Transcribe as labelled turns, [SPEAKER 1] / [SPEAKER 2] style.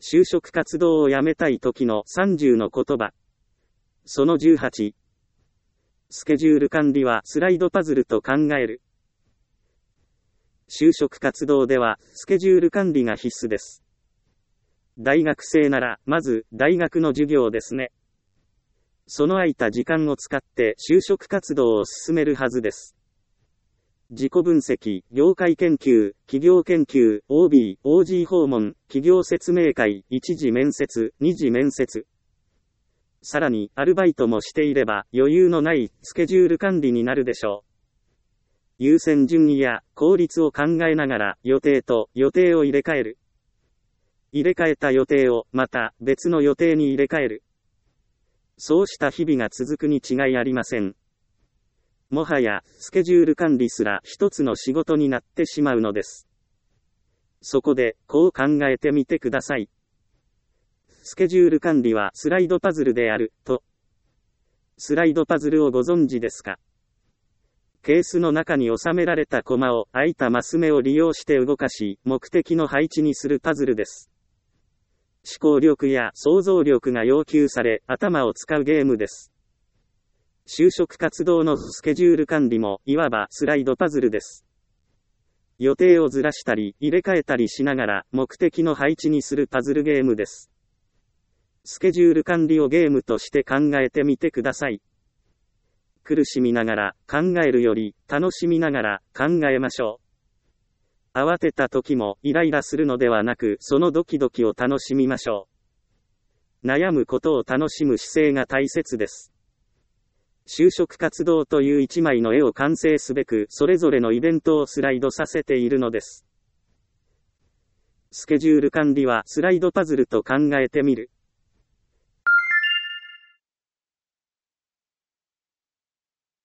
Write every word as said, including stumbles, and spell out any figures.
[SPEAKER 1] 就職活動をやめたい時のさんじゅうの言葉。そのじゅうはち。スケジュール管理はスライドパズルと考える。就職活動ではスケジュール管理が必須です。大学生ならまず大学の授業ですね。その空いた時間を使って就職活動を進めるはずです。自己分析、業界研究、企業研究、オービー、オージー 訪問、企業説明会、一次面接、二次面接。さらに、アルバイトもしていれば余裕のないスケジュール管理になるでしょう。優先順位や効率を考えながら予定と予定を入れ替える。入れ替えた予定をまた別の予定に入れ替える。そうした日々が続くに違いありません。もはや、スケジュール管理すら一つの仕事になってしまうのです。そこで、こう考えてみてください。スケジュール管理はスライドパズルである、と。スライドパズルをご存知ですか？ケースの中に収められたコマを空いたマス目を利用して動かし、目的の配置にするパズルです。思考力や想像力が要求され、頭を使うゲームです。就職活動のスケジュール管理も、いわばスライドパズルです。予定をずらしたり、入れ替えたりしながら、目的の配置にするパズルゲームです。スケジュール管理をゲームとして考えてみてください。苦しみながら、考えるより、楽しみながら、考えましょう。慌てた時も、イライラするのではなく、そのドキドキを楽しみましょう。悩むことを楽しむ姿勢が大切です。就職活動という一枚の絵を完成すべく、それぞれのイベントをスライドさせているのです。スケジュール管理はスライドパズルと考えてみる。